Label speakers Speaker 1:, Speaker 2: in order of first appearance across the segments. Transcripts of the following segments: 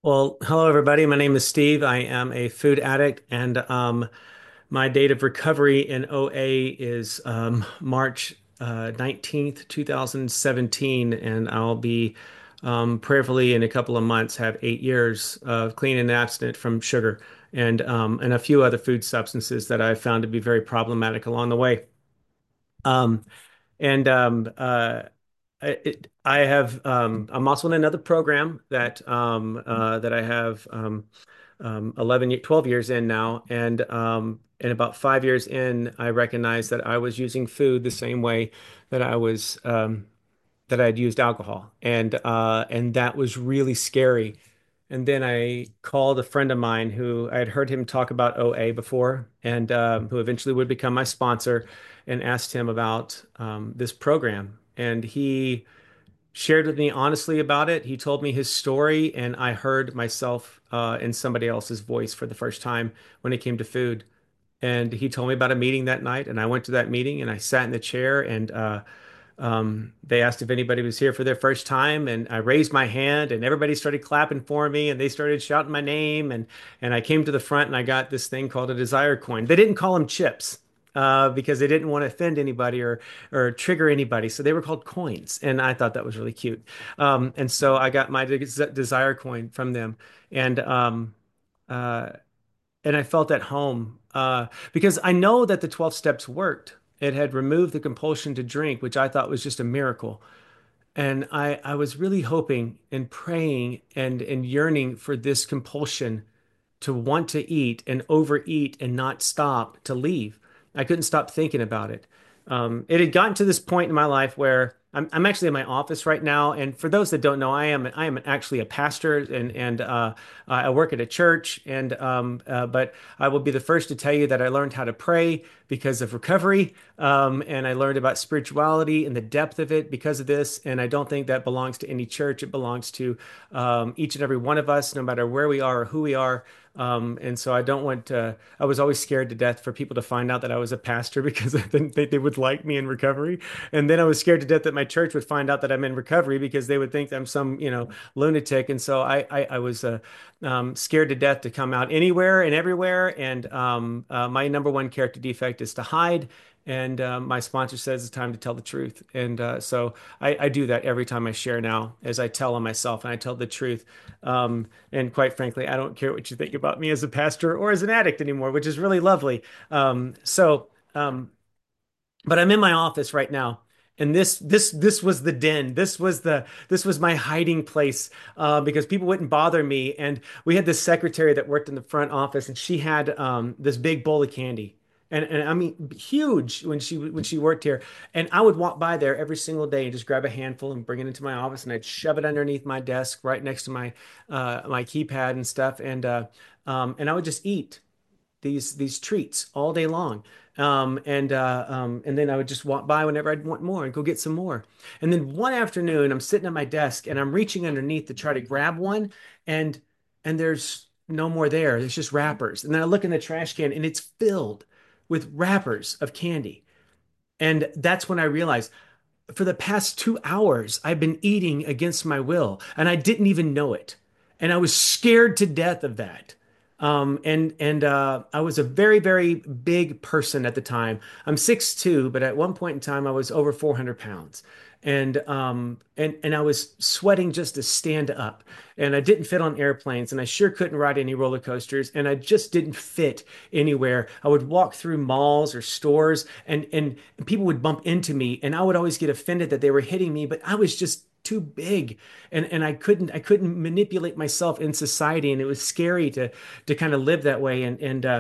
Speaker 1: Well, hello everybody. My name is Steve. I am a food addict, and my date of recovery in OA is March 19th, 2017, and I'll be prayerfully in a couple of months have 8 years of clean and abstinent from sugar and a few other food substances that I've found to be very problematic along the way. Um, and I'm also in another program that I have 12 years in now, and about 5 years in, I recognized that I was using food the same way that that I'd used alcohol, and that was really scary. And then I called a friend of mine who I had heard him talk about OA before, and who eventually would become my sponsor, and asked him about this program. And he shared with me honestly about it. He told me his story, and I heard myself in somebody else's voice for the first time when it came to food. And he told me about a meeting that night, and I went to that meeting and I sat in the chair, and they asked if anybody was here for their first time, and I raised my hand, and everybody started clapping for me, and they started shouting my name, and I came to the front, and I got this thing called a Desire coin. They didn't call them chips. Because they didn't want to offend anybody or trigger anybody, so they were called coins, and I thought that was really cute. And so I got my Desire coin from them, and uh, and I felt at home because I know that the 12 steps worked. It had removed the compulsion to drink, which I thought was just a miracle. And I was really hoping and praying and yearning for this compulsion to want to eat and overeat and not stop to leave. I couldn't stop thinking about it. It had gotten to this point in my life where I'm actually in my office right now, and for those that don't know, I am actually a pastor, and I work at a church, and but I will be the first to tell you that I learned how to pray because of recovery, and I learned about spirituality and the depth of it because of this. And I don't think that belongs to any church; it belongs to each and every one of us, no matter where we are or who we are. And so I don't want to, I was always scared to death for people to find out that I was a pastor because then they would like me in recovery. And then I was scared to death that my church would find out that I'm in recovery because they would think I'm some, lunatic. And so I was scared to death to come out anywhere and everywhere. And my number one character defect is to hide. And my sponsor says it's time to tell the truth. And so I do that every time I share now, as I tell on myself and I tell the truth. And quite frankly, I don't care what you think about me as a pastor or as an addict anymore, which is really lovely. But I'm in my office right now. And this was the den. This was my hiding place because people wouldn't bother me. And we had this secretary that worked in the front office, and she had this big bowl of candy, and I mean huge when she worked here. And I would walk by there every single day and just grab a handful and bring it into my office, and I'd shove it underneath my desk, right next to my keypad and stuff, and I would just eat these treats all day long. And then I would just walk by whenever I'd want more and go get some more. And then one afternoon, I'm sitting at my desk and I'm reaching underneath to try to grab one, and there's no more there. There's just wrappers. And then I look in the trash can and it's filled with wrappers of candy. And that's when I realized for the past 2 hours, I've been eating against my will, and I didn't even know it. And I was scared to death of that. And I was a very, very big person at the time. I'm 6'2", but at one point in time, I was over 400 pounds. And I was sweating just to stand up. And I didn't fit on airplanes, and I sure couldn't ride any roller coasters, and I just didn't fit anywhere. I would walk through malls or stores, and people would bump into me, and I would always get offended that they were hitting me, but I was just too big, and I couldn't manipulate myself in society, and it was scary to kind of live that way,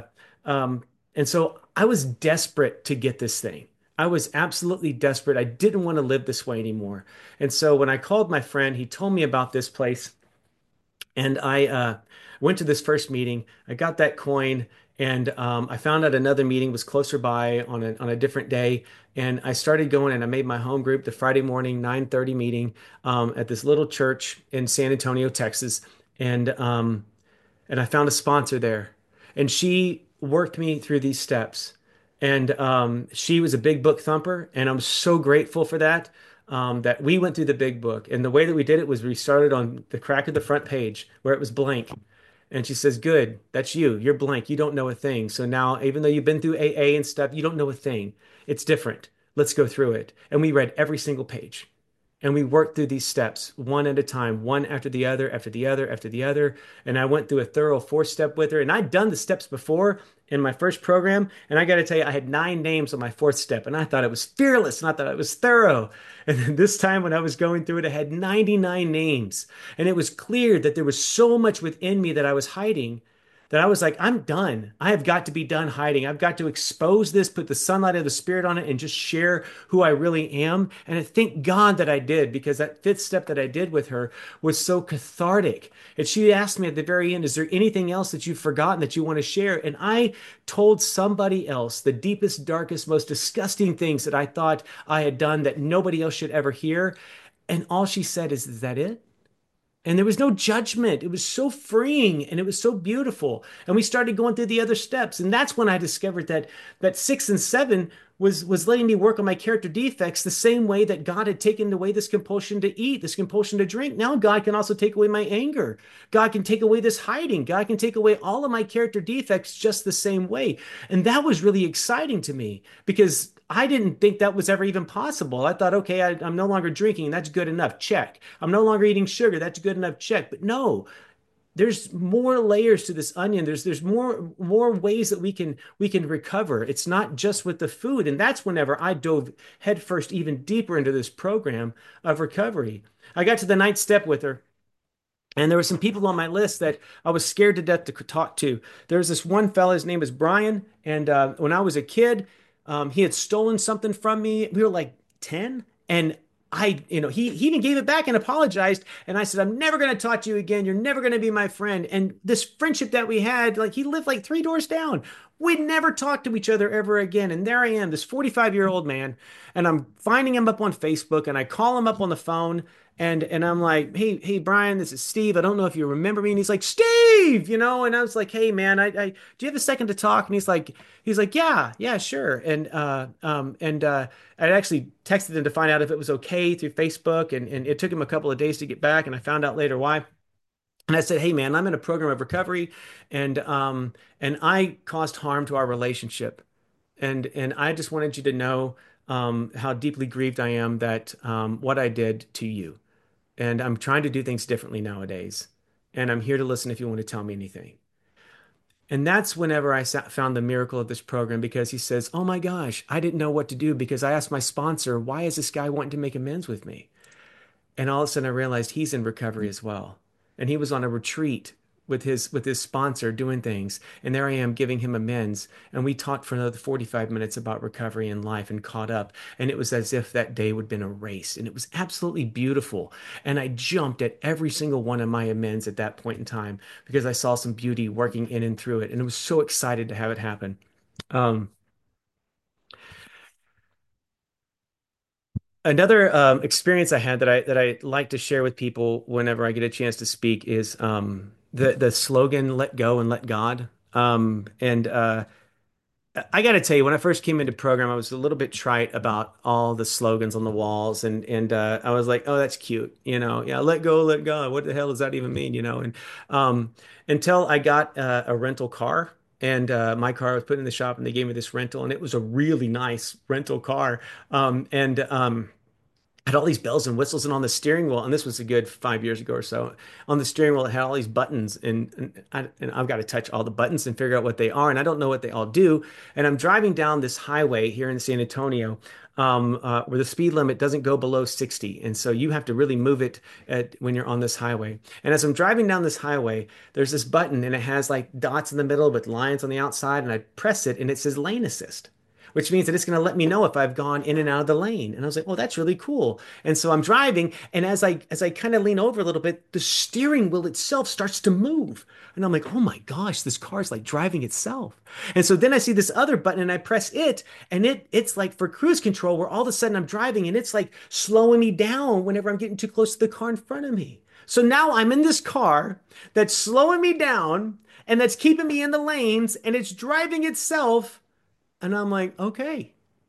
Speaker 1: and so I was desperate to get this thing. I was absolutely desperate. I didn't want to live this way anymore. And so when I called my friend, he told me about this place, and I went to this first meeting. I got that coin, and I found out another meeting was closer by on a different day. And I started going, and I made my home group the Friday morning 9:30 meeting at this little church in San Antonio, Texas. And I found a sponsor there, and she worked me through these steps. And she was a big book thumper, and I'm so grateful for that. that we went through the big book. And the way that we did it was we started on the crack of the front page where it was blank. And she says, "Good, that's you. You're blank. You don't know a thing. So now, even though you've been through AA and stuff, you don't know a thing. It's different. Let's go through it." And we read every single page. And we worked through these steps one at a time, one after the other, after the other, after the other. And I went through a thorough four-step with her. And I'd done the steps before in my first program. And I got to tell you, I had 9 names on my fourth step. And I thought it was fearless and I thought it was thorough. And then this time when I was going through it, I had 99 names. And it was clear that there was so much within me that I was hiding that I was like, I'm done. I have got to be done hiding. I've got to expose this, put the sunlight of the Spirit on it, and just share who I really am. And I thank God that I did, because that fifth step that I did with her was so cathartic. And she asked me at the very end, "Is there anything else that you've forgotten that you want to share?" And I told somebody else the deepest, darkest, most disgusting things that I thought I had done that nobody else should ever hear. And all she said is that it? And there was no judgment. It was so freeing and it was so beautiful. And we started going through the other steps. And that's when I discovered that 6 and 7 was letting me work on my character defects the same way that God had taken away this compulsion to eat, this compulsion to drink. Now God can also take away my anger. God can take away this hiding. God can take away all of my character defects just the same way. And that was really exciting to me because I didn't think that was ever even possible. I thought, okay, I'm no longer drinking. That's good enough. Check. I'm no longer eating sugar. That's good enough. Check. But no, there's more layers to this onion. There's more ways that we can recover. It's not just with the food. And that's whenever I dove headfirst even deeper into this program of recovery. I got to the ninth step with her. And there were some people on my list that I was scared to death to talk to. There's this one fella, his name is Brian. And when I was a kid, he had stolen something from me. We were like 10. And he even gave it back and apologized. And I said, "I'm never going to talk to you again. You're never going to be my friend." And this friendship that we had, like he lived like 3 doors down. We'd never talked to each other ever again. And there I am, this 45-year-old man, and I'm finding him up on Facebook and I call him up on the phone and I'm like, "Hey, Brian, this is Steve. I don't know if you remember me." And he's like, "Steve," and I was like, "Hey, man, do you have a second to talk?" And he's like, "Yeah, sure." And I actually texted him to find out if it was okay through Facebook, and it took him a couple of days to get back, and I found out later why. And I said, "Hey, man, I'm in a program of recovery, and I caused harm to our relationship, and I just wanted you to know how deeply grieved I am that what I did to you." And I'm trying to do things differently nowadays. And I'm here to listen if you want to tell me anything. And that's whenever I found the miracle of this program because he says, "Oh my gosh, I didn't know what to do because I asked my sponsor, why is this guy wanting to make amends with me?" And all of a sudden I realized he's in recovery as well. And he was on a retreat with his sponsor doing things. And there I am giving him amends. And we talked for another 45 minutes about recovery and life and caught up. And it was as if that day would have been erased. And it was absolutely beautiful. And I jumped at every single one of my amends at that point in time because I saw some beauty working in and through it. And I was so excited to have it happen. Um, Another experience I had that I like to share with people whenever I get a chance to speak is the slogan "Let go and let God." And I got to tell you, when I first came into program, I was a little bit trite about all the slogans on the walls, and I was like, "Oh, that's cute," yeah, "Let go, let God." What the hell does that even mean, And um, until I got a rental car. And my car was put in the shop, and they gave me this rental, and it was a really nice rental car. And had all these bells and whistles, and on the steering wheel, and this was a good 5 years ago or so. On the steering wheel, it had all these buttons, and I've got to touch all the buttons and figure out what they are, and I don't know what they all do. And I'm driving down this highway here in San Antonio, where the speed limit doesn't go below 60, and so you have to really move it when you're on this highway. And as I'm driving down this highway, there's this button, and it has like dots in the middle with lines on the outside, and I press it, and it says lane assist, which means that it's going to let me know if I've gone in and out of the lane. And I was like, "Oh, that's really cool." And so I'm driving, and as I kind of lean over a little bit, the steering wheel itself starts to move. And I'm like, "Oh my gosh, this car's like driving itself." And so then I see this other button and I press it, and it's like for cruise control, where all of a sudden I'm driving and it's like slowing me down whenever I'm getting too close to the car in front of me. So now I'm in this car that's slowing me down and that's keeping me in the lanes and it's driving itself. And I'm like, okay.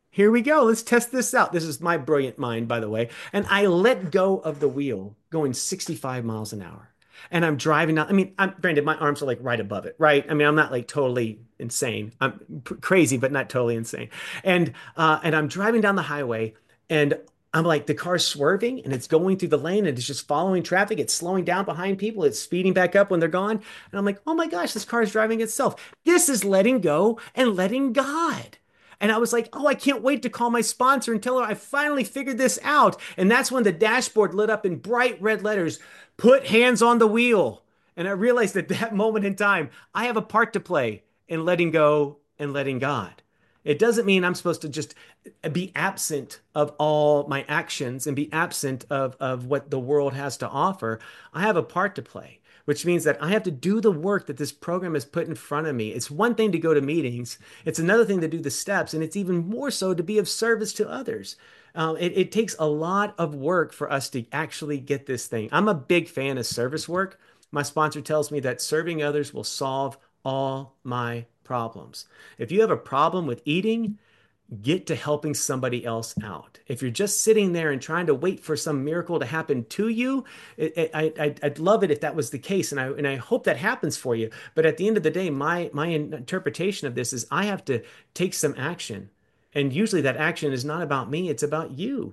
Speaker 1: Here we go. Let's test this out. This is my brilliant mind, by the way. And I let go of the wheel going 65 miles an hour. And I'm driving down. I mean, granted, my arms are like right above it, right? I mean, I'm not like totally insane. I'm crazy, but not totally insane. And I'm driving down the highway, and I'm like, the car's swerving and it's going through the lane and it's just following traffic. It's slowing down behind people. It's speeding back up when they're gone. And I'm like, oh my gosh, this car is driving itself. This is letting go and letting God. And I was like, oh, I can't wait to call my sponsor and tell her I finally figured this out. And that's when the dashboard lit up in bright red letters, put hands on the wheel. And I realized at that moment in time, I have a part to play in letting go and letting God. It doesn't mean I'm supposed to just be absent of all my actions and be absent of what the world has to offer. I have a part to play, which means that I have to do the work that this program has put in front of me. It's one thing to go to meetings, it's another thing to do the steps, and it's even more so to be of service to others. It takes a lot of work for us to actually get this thing. I'm a big fan of service work. My sponsor tells me that serving others will solve all my problems. If you have a problem with eating, get to helping somebody else out. If you're just sitting there and trying to wait for some miracle to happen to you, I'd love it if that was the case, and I hope that happens for you. But at the end of the day, my interpretation of this is I have to take some action, and usually that action is not about me; it's about you.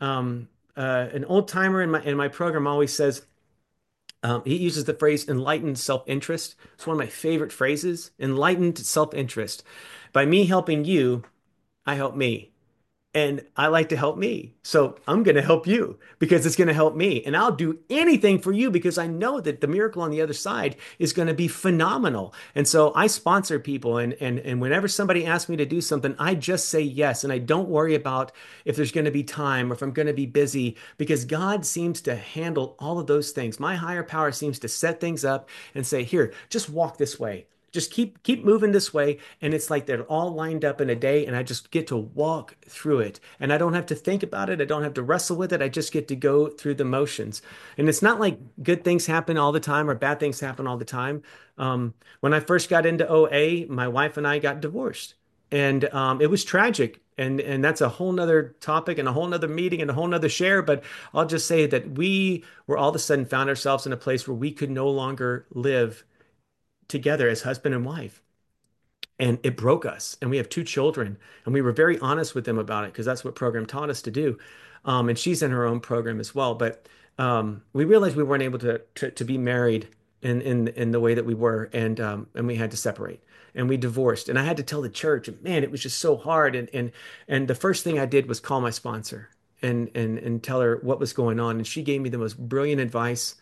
Speaker 1: An old timer in my program always says. He uses the phrase enlightened self-interest. It's one of my favorite phrases, enlightened self-interest. By me helping you, I help me. And I like to help me. So I'm going to help you because it's going to help me. And I'll do anything for you because I know that the miracle on the other side is going to be phenomenal. And so I sponsor people. And whenever somebody asks me to do something, I just say yes. And I don't worry about if there's going to be time or if I'm going to be busy because God seems to handle all of those things. My higher power seems to set things up and say, here, just walk this way. Just keep moving this way, and it's like they're all lined up in a day, and I just get to walk through it, and I don't have to think about it. I don't have to wrestle with it. I just get to go through the motions, and it's not like good things happen all the time or bad things happen all the time. When I first got into OA, my wife and I got divorced, and it was tragic. And that's a whole nother topic and a whole nother meeting and a whole nother share. But I'll just say that we were all of a sudden found ourselves in a place where we could no longer live together as husband and wife. And it broke us. And we have two children. And we were very honest with them about it because that's what program taught us to do. And she's in her own program as well. But we realized we weren't able to be married in the way that we were. And we had to separate. And we divorced. And I had to tell the church, man, it was just so hard. And the first thing I did was call my sponsor and tell her what was going on. And she gave me the most brilliant advice.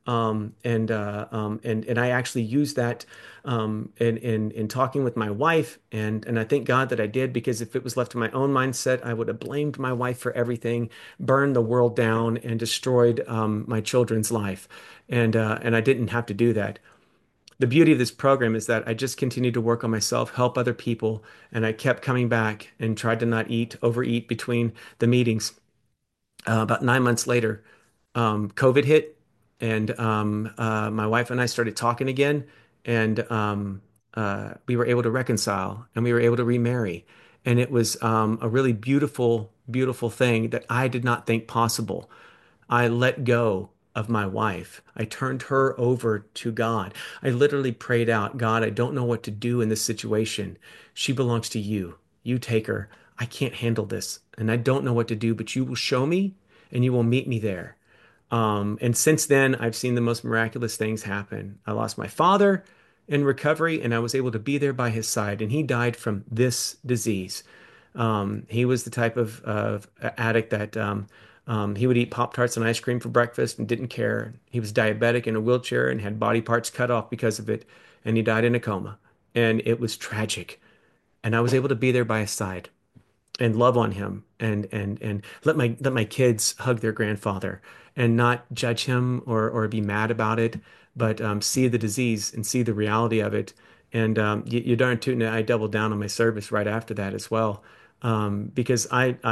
Speaker 1: And I actually used that in talking with my wife, and I thank God that I did because if it was left to my own mindset, I would have blamed my wife for everything, burned the world down, and destroyed my children's life, and I didn't have to do that. The beauty of this program is that I just continued to work on myself, help other people, and I kept coming back and tried to not overeat between the meetings. About 9 months later, COVID hit, and my wife and I started talking again, and we were able to reconcile, and we were able to remarry, and it was a really beautiful, beautiful thing that I did not think possible. I let go of my wife. I turned her over to God. I literally prayed out, God, I don't know what to do in this situation. She belongs to you. You take her. I can't handle this, and I don't know what to do, but you will show me, and you will meet me there. And since then, I've seen the most miraculous things happen. I lost my father in recovery, and I was able to be there by his side, and he died from this disease. He was the type of addict that he would eat Pop-Tarts and ice cream for breakfast and didn't care. He was diabetic in a wheelchair and had body parts cut off because of it, and he died in a coma. And it was tragic. And I was able to be there by his side and love on him and let my kids hug their grandfather and not judge him or be mad about it, but see the disease and see the reality of it. And you darn tootin', I doubled down on my service right after that as well, because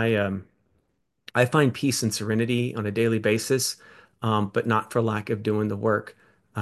Speaker 1: I find peace and serenity on a daily basis, but not for lack of doing the work.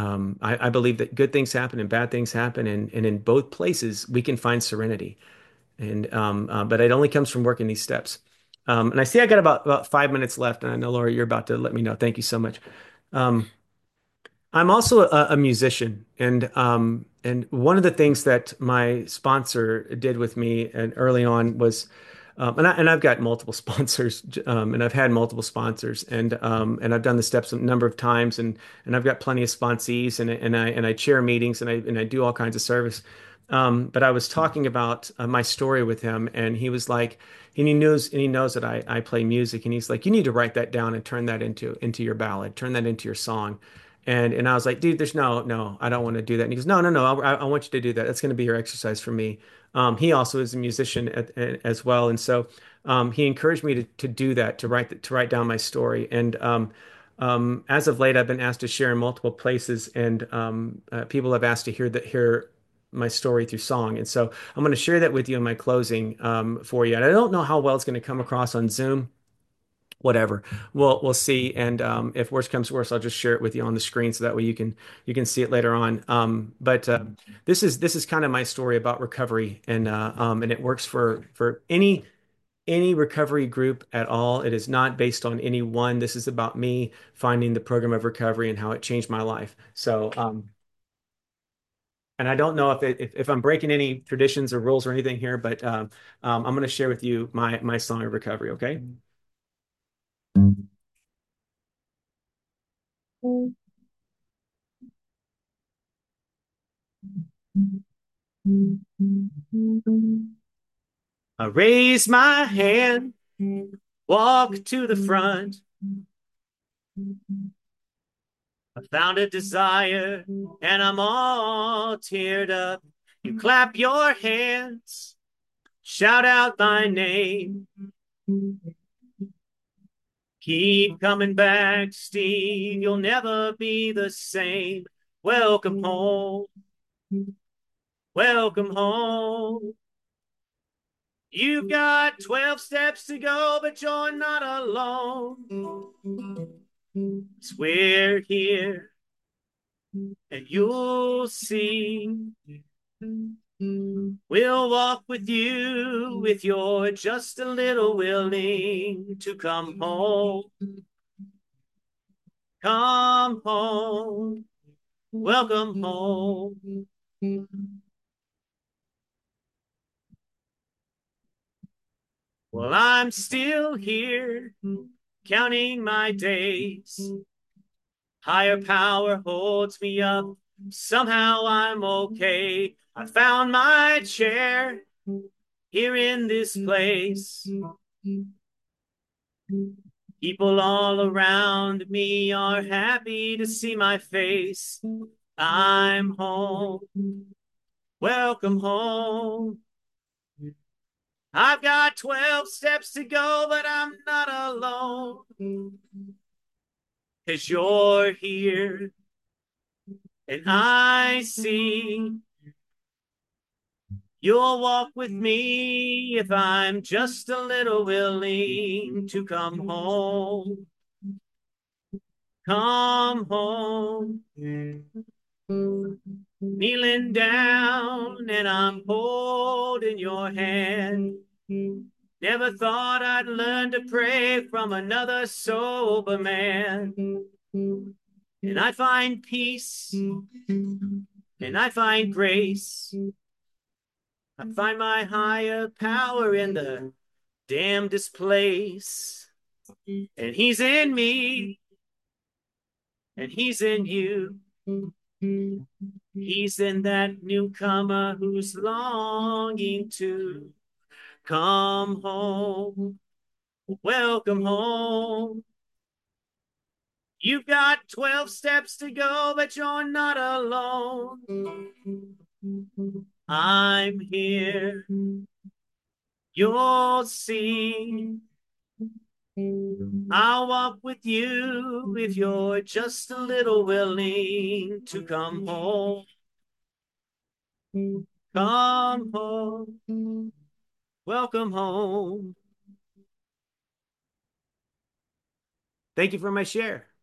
Speaker 1: I believe that good things happen and bad things happen, and in both places we can find serenity. But it only comes from working these steps. And I see I got about 5 minutes left, and I know Laura, you're about to let me know. Thank you so much. Um, I'm also a musician, and one of the things that my sponsor did with me and early on was, I've got multiple sponsors, and I've had multiple sponsors, and I've done the steps a number of times, and I've got plenty of sponsees, and I chair meetings, and I do all kinds of service. But I was talking about my story with him, and he was like, and he knows that I play music, and he's like, you need to write that down and turn that into your ballad, turn that into your song. And I was like, dude, there's no, I don't want to do that. And he goes, no, I want you to do that. That's going to be your exercise for me. He also is a musician as well, and so he encouraged me to do that, to write down my story. And as of late, I've been asked to share in multiple places, and people have asked to hear my story through song. And so I'm going to share that with you in my closing for you. And I don't know how well it's going to come across on Zoom, whatever. We'll see. And if worse comes to worse, I'll just share it with you on the screen so that way you can see it later on. But this is kind of my story about recovery, and it works for any recovery group at all. It is not based on any one. This is about me finding the program of recovery and how it changed my life. So and I don't know if I'm breaking any traditions or rules or anything here, but I'm going to share with you my song of recovery. Okay. I raise my hand, walk to the front. I found a desire and I'm all teared up. You clap your hands, shout out my name. Keep coming back, Steve. You'll never be the same. Welcome home. Welcome home. You've got 12 steps to go, but you're not alone. 'Cause we're here and you'll see. We'll walk with you if you're just a little willing to come home. Come home. Welcome home. Well, I'm still here counting my days. Higher power holds me up. Somehow I'm okay. I found my chair here in this place. People all around me are happy to see my face. I'm home. Welcome home. I've got 12 steps to go, but I'm not alone. 'Cause you're here and I see you'll walk with me if I'm just a little willing to come home. Come home. Kneeling down and I'm holding your hand. Never thought I'd learn to pray from another sober man. And I find peace and I find grace. I find my higher power in the damnedest place. And he's in me and he's in you. He's in that newcomer who's longing to come home. Welcome home. You've got 12 steps to go, but you're not alone. I'm here. You'll see. I'll walk with you if you're just a little willing to come home. Come home. Welcome home. Thank you for my share.